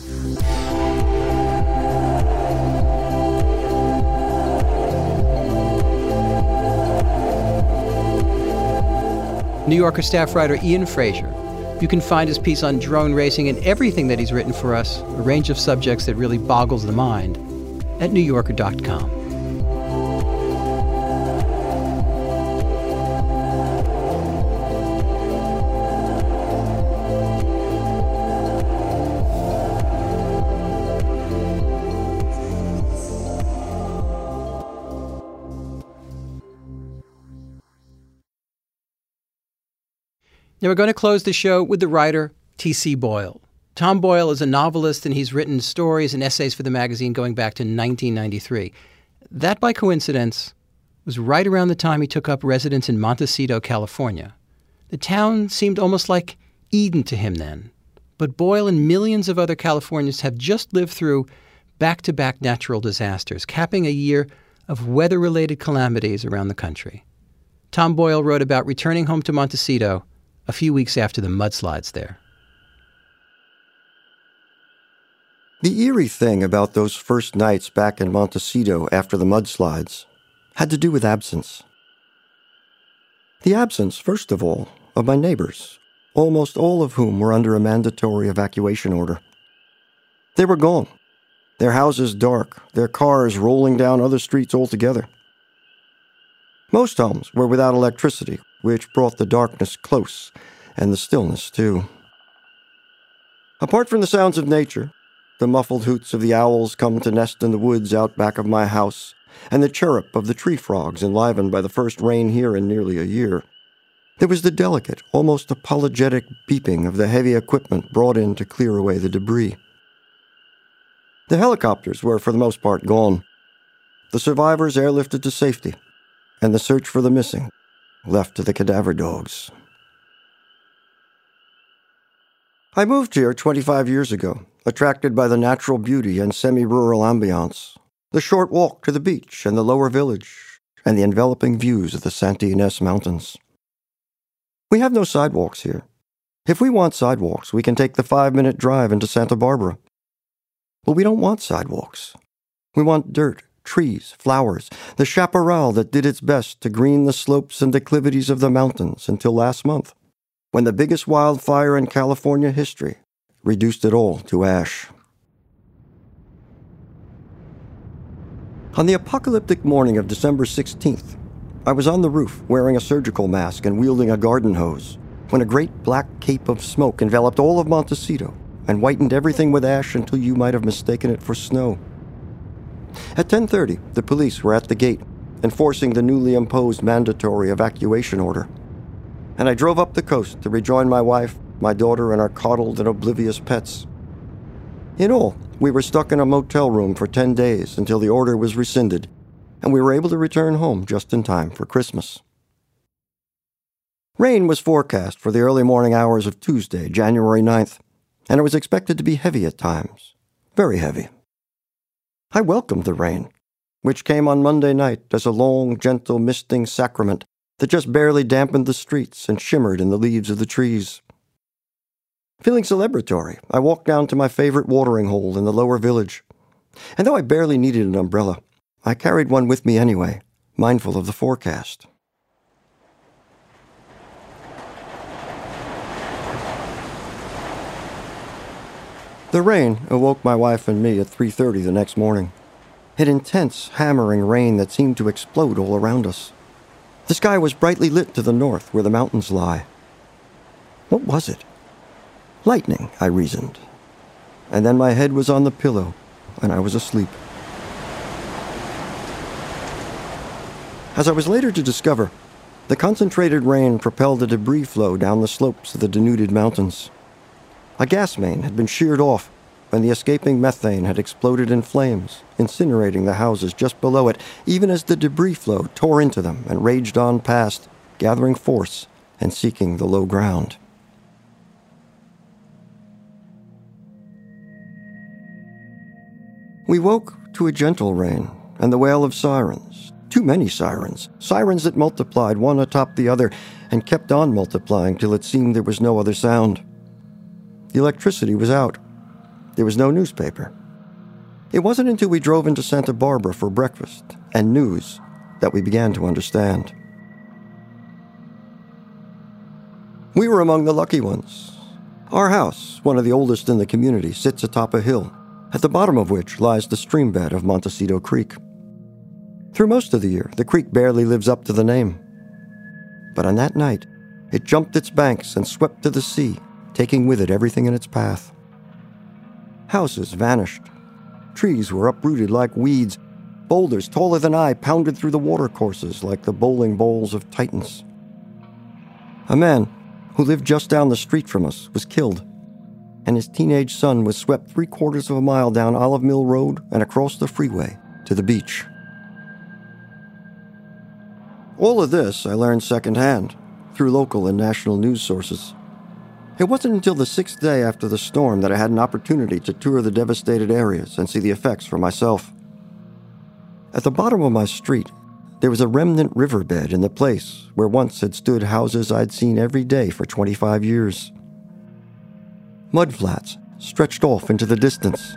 New Yorker staff writer Ian Frazier. You can find his piece on drone racing and everything that he's written for us, a range of subjects that really boggles the mind, at new yorker dot com. Now we're going to close the show with the writer T C Boyle. Tom Boyle is a novelist, and he's written stories and essays for the magazine going back to nineteen ninety-three. That, by coincidence, was right around the time he took up residence in Montecito, California. The town seemed almost like Eden to him then. But Boyle and millions of other Californians have just lived through back-to-back natural disasters, capping a year of weather-related calamities around the country. Tom Boyle wrote about returning home to Montecito a few weeks after the mudslides there. The eerie thing about those first nights back in Montecito after the mudslides had to do with absence. The absence, first of all, of my neighbors, almost all of whom were under a mandatory evacuation order. They were gone, their houses dark, their cars rolling down other streets altogether. Most homes were without electricity, which brought the darkness close, and the stillness, too. Apart from the sounds of nature, the muffled hoots of the owls come to nest in the woods out back of my house, and the chirrup of the tree frogs enlivened by the first rain here in nearly a year, there was the delicate, almost apologetic beeping of the heavy equipment brought in to clear away the debris. The helicopters were, for the most part, gone. The survivors airlifted to safety, and the search for the missing left to the cadaver dogs. I moved here twenty-five years ago, attracted by the natural beauty and semi-rural ambiance, the short walk to the beach and the lower village, and the enveloping views of the Santa Ynez Mountains. We have no sidewalks here. If we want sidewalks, we can take the five-minute drive into Santa Barbara. But we don't want sidewalks. We want dirt, trees, flowers, the chaparral that did its best to green the slopes and declivities of the mountains until last month, when the biggest wildfire in California history reduced it all to ash. On the apocalyptic morning of December sixteenth, I was on the roof wearing a surgical mask and wielding a garden hose, when a great black cape of smoke enveloped all of Montecito and whitened everything with ash until you might have mistaken it for snow. At ten thirty, the police were at the gate, enforcing the newly imposed mandatory evacuation order. And I drove up the coast to rejoin my wife, my daughter, and our coddled and oblivious pets. In all, we were stuck in a motel room for ten days until the order was rescinded, and we were able to return home just in time for Christmas. Rain was forecast for the early morning hours of Tuesday, January ninth, and it was expected to be heavy at times, very heavy. I welcomed the rain, which came on Monday night as a long, gentle, misting sacrament that just barely dampened the streets and shimmered in the leaves of the trees. Feeling celebratory, I walked down to my favorite watering hole in the lower village, and though I barely needed an umbrella, I carried one with me anyway, mindful of the forecast. The rain awoke my wife and me at three thirty the next morning. An intense, hammering rain that seemed to explode all around us. The sky was brightly lit to the north where the mountains lie. What was it? Lightning, I reasoned. And then my head was on the pillow, and I was asleep. As I was later to discover, the concentrated rain propelled a debris flow down the slopes of the denuded mountains. A gas main had been sheared off, when the escaping methane had exploded in flames, incinerating the houses just below it, even as the debris flow tore into them and raged on past, gathering force and seeking the low ground. We woke to a gentle rain and the wail of sirens. Too many sirens. Sirens that multiplied one atop the other and kept on multiplying till it seemed there was no other sound. The electricity was out. There was no newspaper. It wasn't until we drove into Santa Barbara for breakfast and news that we began to understand. We were among the lucky ones. Our house, one of the oldest in the community, sits atop a hill, at the bottom of which lies the streambed of Montecito Creek. Through most of the year, the creek barely lives up to the name. But on that night, it jumped its banks and swept to the sea, taking with it everything in its path. Houses vanished. Trees were uprooted like weeds. Boulders taller than I pounded through the watercourses like the bowling balls of titans. A man who lived just down the street from us was killed, and his teenage son was swept three quarters of a mile down Olive Mill Road and across the freeway to the beach. All of this I learned secondhand, through local and national news sources. It wasn't until the sixth day after the storm that I had an opportunity to tour the devastated areas and see the effects for myself. At the bottom of my street, there was a remnant riverbed in the place where once had stood houses I'd seen every day for twenty-five years. Mudflats stretched off into the distance.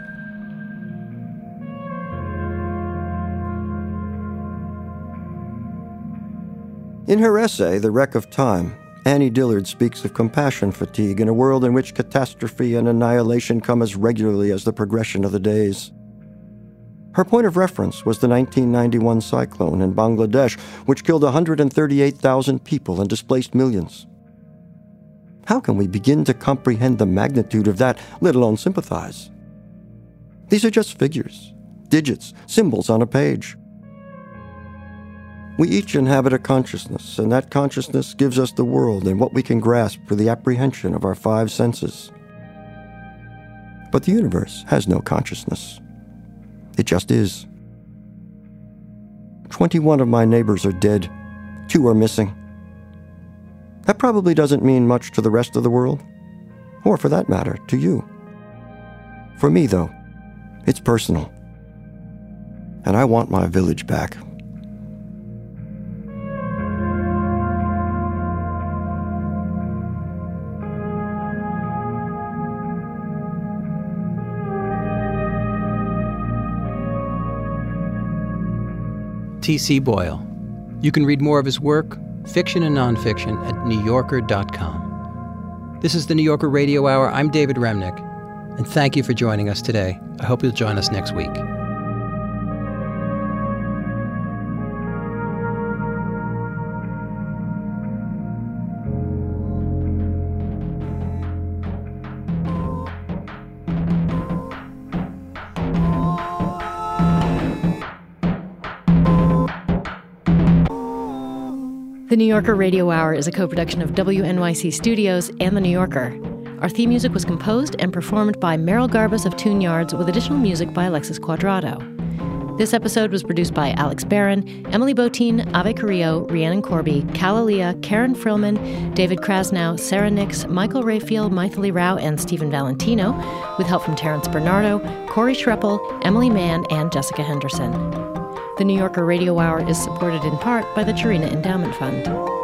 In her essay, The Wreck of Time, Annie Dillard speaks of compassion fatigue in a world in which catastrophe and annihilation come as regularly as the progression of the days. Her point of reference was the nineteen ninety-one cyclone in Bangladesh, which killed one hundred thirty-eight thousand people and displaced millions. How can we begin to comprehend the magnitude of that, let alone sympathize? These are just figures, digits, symbols on a page. We each inhabit a consciousness, and that consciousness gives us the world and what we can grasp for the apprehension of our five senses. But the universe has no consciousness. It just is. Twenty-one of my neighbors are dead. Two are missing. That probably doesn't mean much to the rest of the world, or for that matter, to you. For me, though, it's personal. And I want my village back. T C. Boyle. You can read more of his work, fiction and nonfiction, at new yorker dot com. This is the New Yorker Radio Hour. I'm David Remnick, and thank you for joining us today. I hope you'll join us next week. The New Yorker Radio Hour is a co-production of W N Y C Studios and The New Yorker. Our theme music was composed and performed by Meryl Garbus of Tune Yards, with additional music by Alexis Cuadrado. This episode was produced by Alex Barron, Emily Botein, Ave Carrillo, Rhiannon Corby, Kalalia, Karen Frillman, David Krasnow, Sarah Nix, Michael Rayfield, Maithili Rao, and Stephen Valentino, with help from Terrence Bernardo, Corey Schreppel, Emily Mann, and Jessica Henderson. The New Yorker Radio Hour is supported in part by the Chirina Endowment Fund.